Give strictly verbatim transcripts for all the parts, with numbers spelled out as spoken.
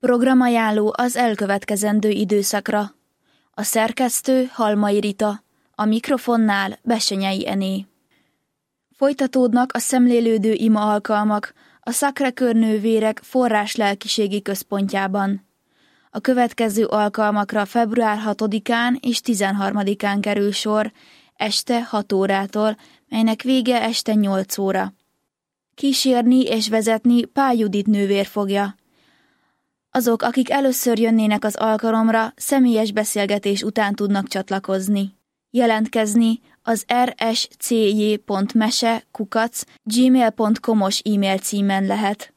Programajánló az elkövetkezendő időszakra. A szerkesztő Halmai Rita, a mikrofonnál Bessenyei Ené. Folytatódnak a szemlélődő ima alkalmak a Sacré-Cœur nővérek forrás lelkiségi központjában. A következő alkalmakra február hatodikán és tizenharmadikán kerül sor, este hat órától, melynek vége este nyolc óra. Kísérni és vezetni Pál Judit nővér fogja. Azok, akik először jönnének az alkalomra, személyes beszélgetés után tudnak csatlakozni. Jelentkezni az r s c j pont mese kukac gmail pont com-os e-mail címen lehet.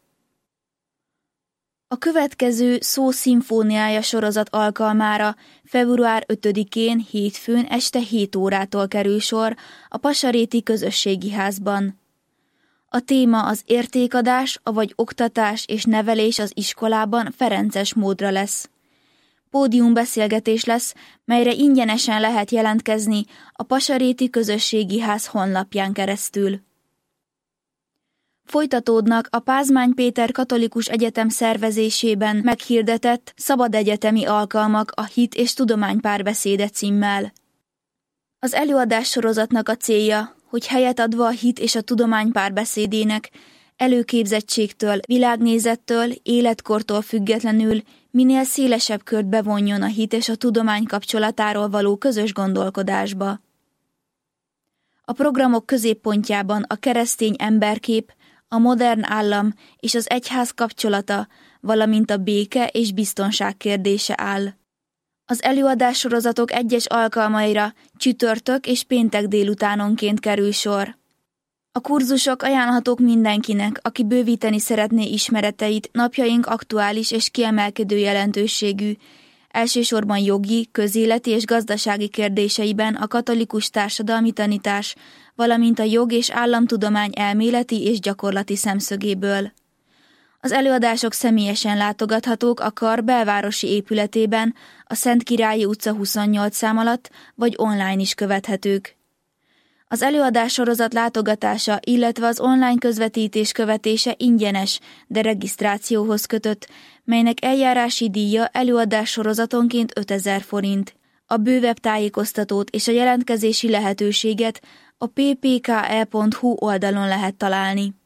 A következő Szó szimfóniája sorozat alkalmára február ötödikén hétfőn este hét órától kerül sor a Pasaréti Közösségi Házban. A téma az értékadás, avagy oktatás és nevelés az iskolában ferences módra lesz. Pódiumbeszélgetés lesz, melyre ingyenesen lehet jelentkezni a Pasaréti Közösségi Ház honlapján keresztül. Folytatódnak a Pázmány Péter Katolikus Egyetem szervezésében meghirdetett szabadegyetemi alkalmak a Hit és Tudomány párbeszéde címmel. Az előadás sorozatnak a célja, hogy helyet adva a hit és a tudomány párbeszédének, előképzettségtől, világnézettől, életkortól függetlenül minél szélesebb kört bevonjon a hit és a tudomány kapcsolatáról való közös gondolkodásba. A programok középpontjában a keresztény emberkép, a modern állam és az egyház kapcsolata, valamint a béke és biztonság kérdése áll. Az előadássorozatok egyes alkalmaira csütörtök és péntek délutánonként kerül sor. A kurzusok ajánlhatók mindenkinek, aki bővíteni szeretné ismereteit napjaink aktuális és kiemelkedő jelentőségű, elsősorban jogi, közéleti és gazdasági kérdéseiben a katolikus társadalmi tanítás, valamint a jog és államtudomány elméleti és gyakorlati szemszögéből. Az előadások személyesen látogathatók a kar belvárosi épületében, a Szentkirályi utca huszonnyolc szám alatt, vagy online is követhetők. Az előadássorozat látogatása, illetve az online közvetítés követése ingyenes, de regisztrációhoz kötött, melynek eljárási díja előadássorozatonként ötezer forint. A bővebb tájékoztatót és a jelentkezési lehetőséget a p p k e pont h u oldalon lehet találni.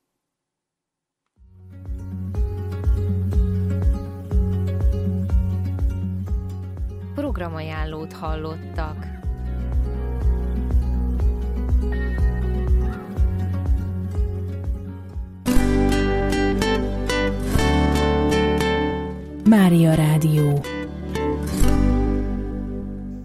Programajánlót hallottak. Mária Rádió.